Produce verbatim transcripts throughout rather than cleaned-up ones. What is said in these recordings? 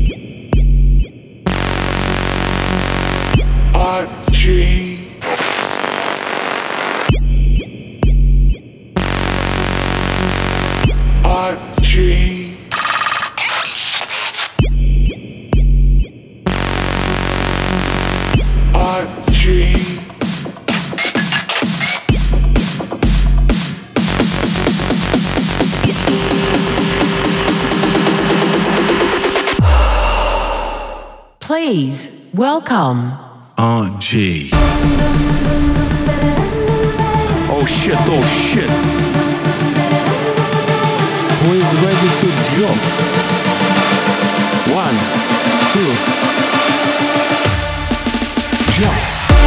Archie. Archie. Archie. Please welcome Aunt G. Oh shit, oh shit. Who is ready to jump? One, two, jump.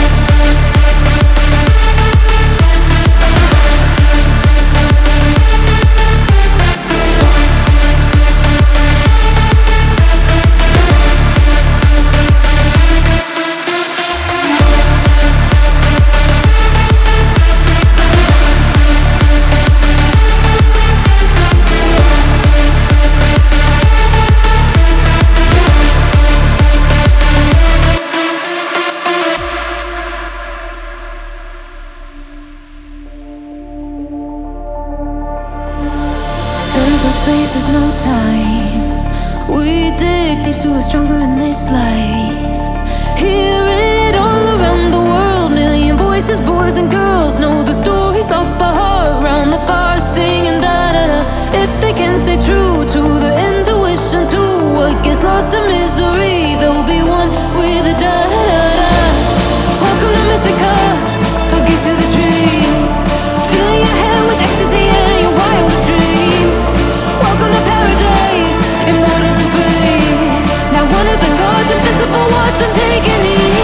There's no space, there's no time. We dig deep so we're stronger in this life. Hear it all around the world. Million voices, boys and girls know the stories of our heart. Round the fire singing da da da. If they can stay true to their intuition, to what gets lost in misery, they'll be one with the da da da da. Welcome to Mystica, talkies through the trees, filling your head with ecstasy and your wildest dreams. Welcome to paradise, immortal and free. Now one of the gods, invincible, watch them take a knee.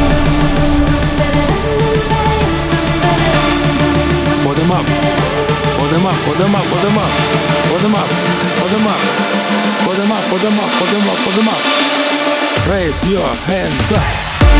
Hold them up. Hold them up, hold them up, hold them up. Hold them up, hold them up. Hold them up, hold them up, hold them up, hold them up. Raise your hands up.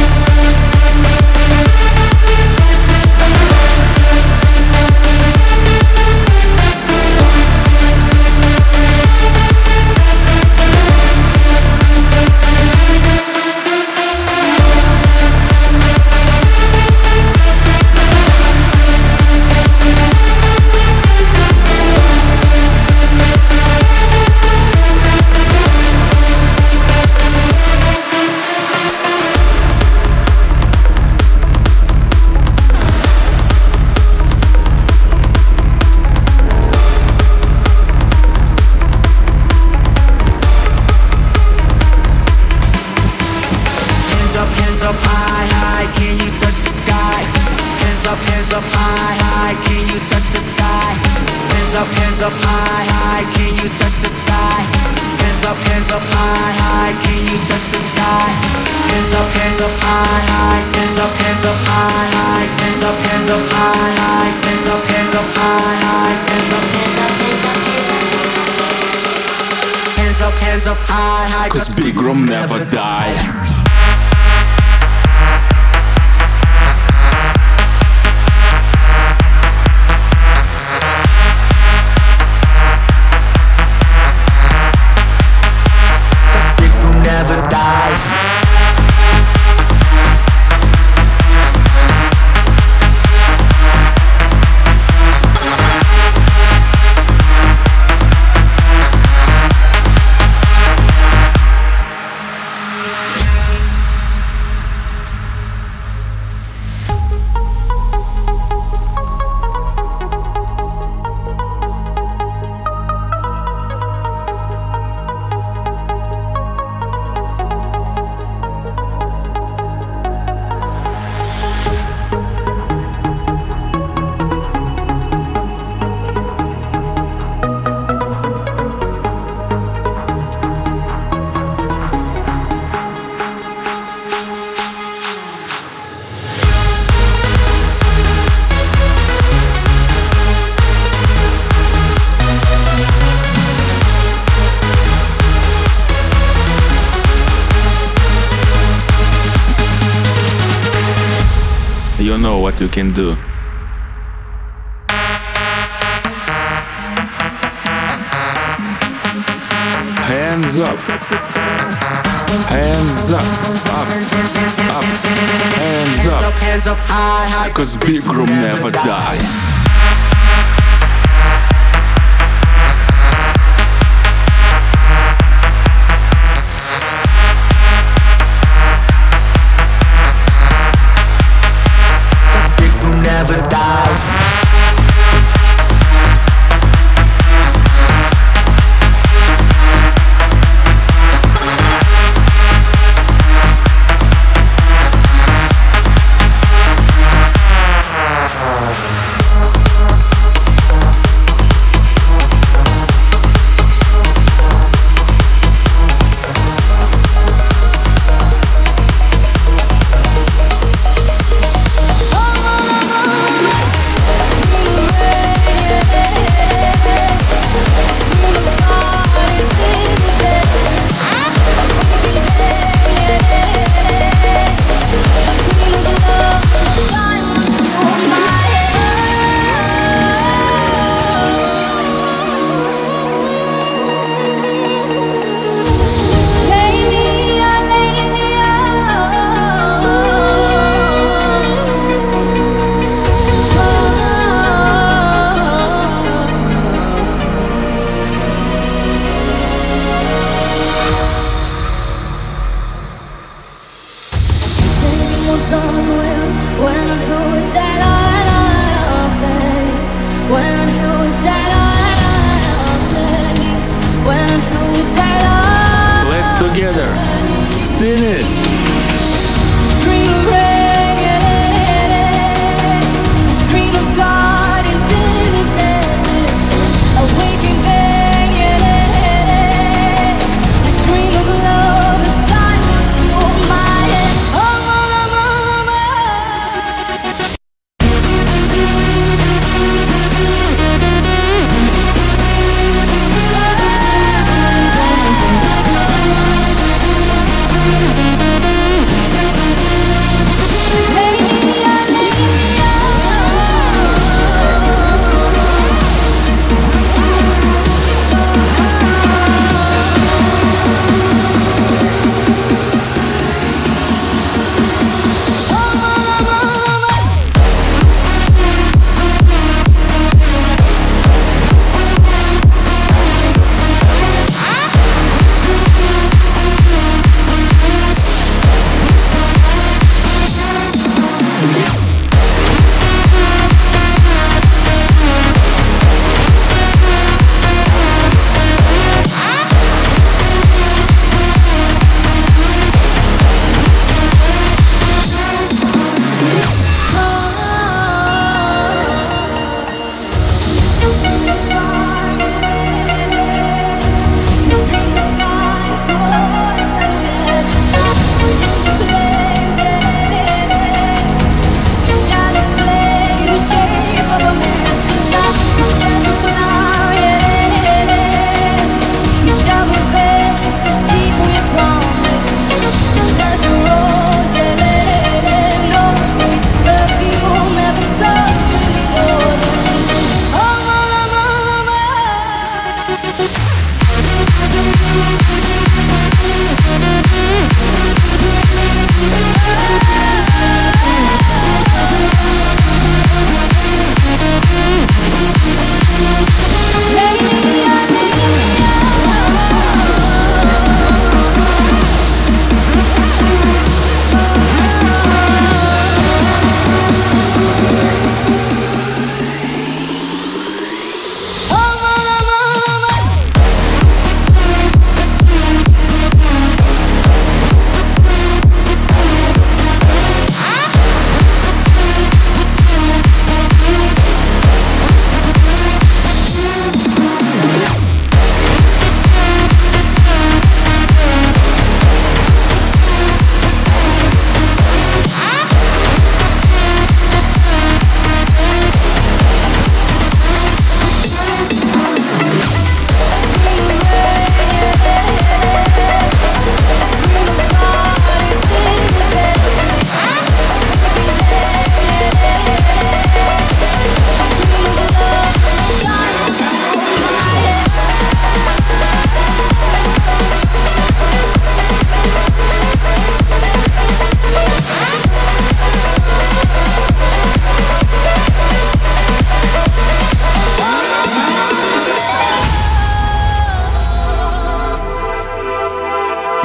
Cause Big Room never dies. You know what you can do. Hands up. Hands up, up, up. Hands up, hands up high, high. cause big room never die. Big room never dies. Let's together sing it.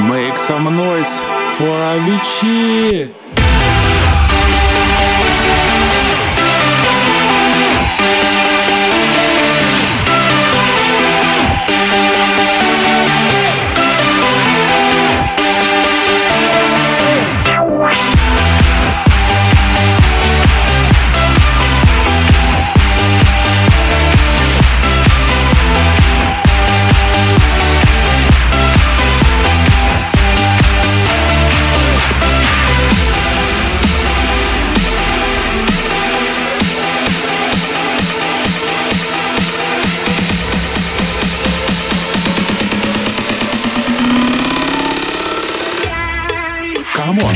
Make some noise for Avicii! Come on.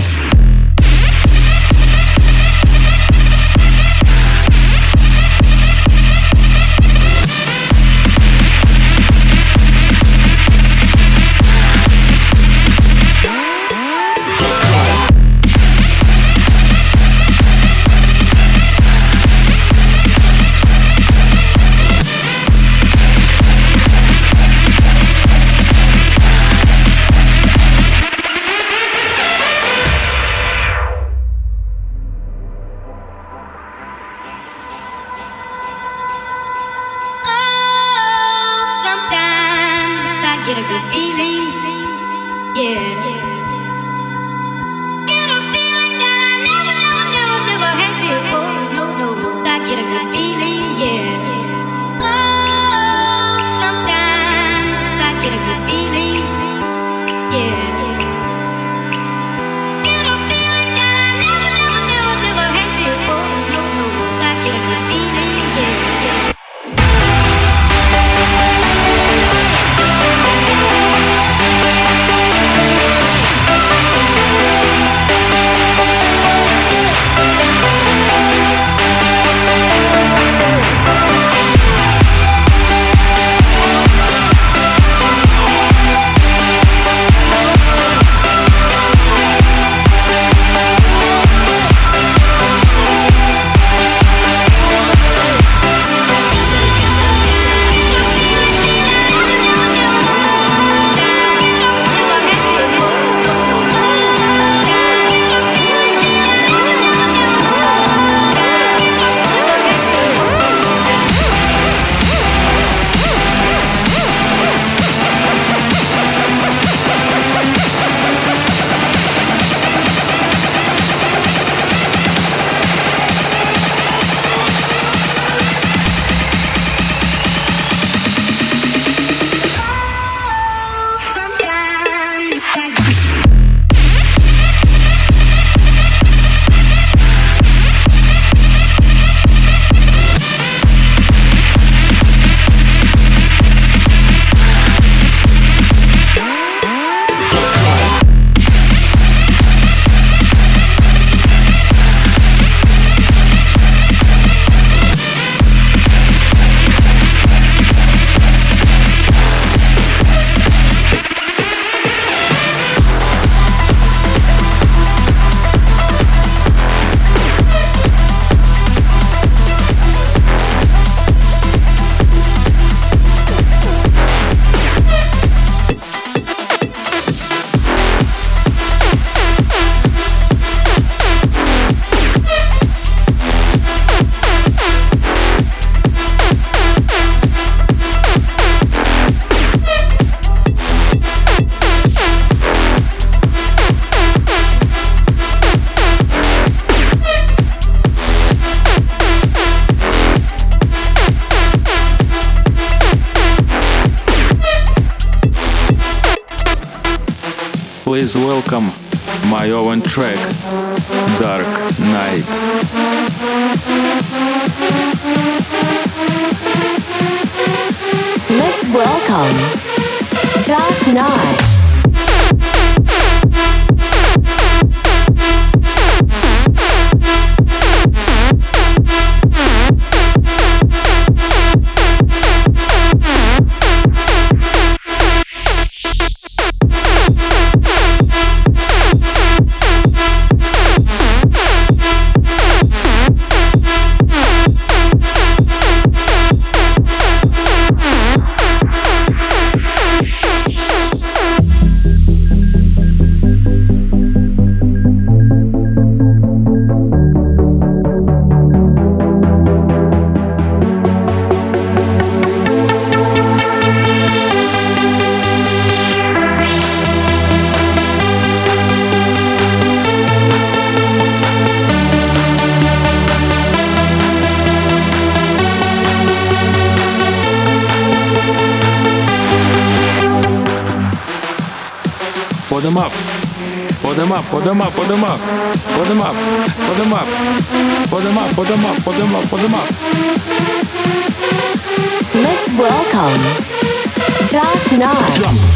Get a good feeling, yeah. Get a feeling that I never, never, never, never had before. No, no, no. I get a good feeling, yeah. Oh, sometimes I get a good feeling, yeah. Get a feeling that I never, never, never, never had before. No, no, no. I get a good feeling, yeah. Please welcome my own track, Dark Night. Let's welcome Dark Night. Put them up. Put them up, put them up, put them up. Put them up, put them up. Put them up, put them up, put them up, put them up. Let's welcome Dark Knight. Jump.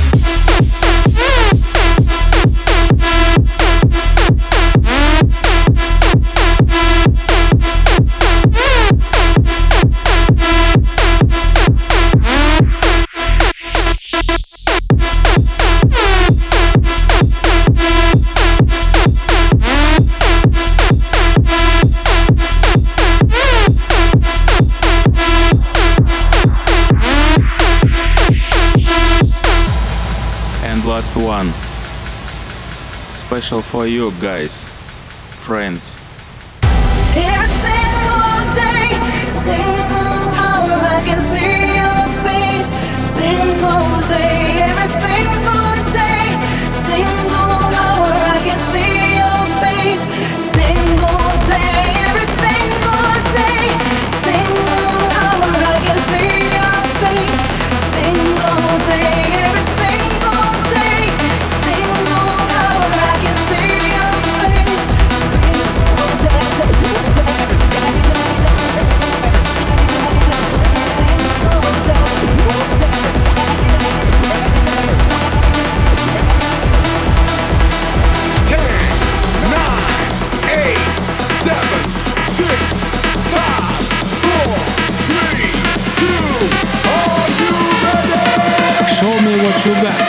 And last one. Special for you guys, friends. Every single day, single hour, I can see your face. Single day, every single day, single hour, I can see your face. Single day, every single day, single hour, I can see your face. Single day, every single day, single hour, I can see your face. Show me what you got.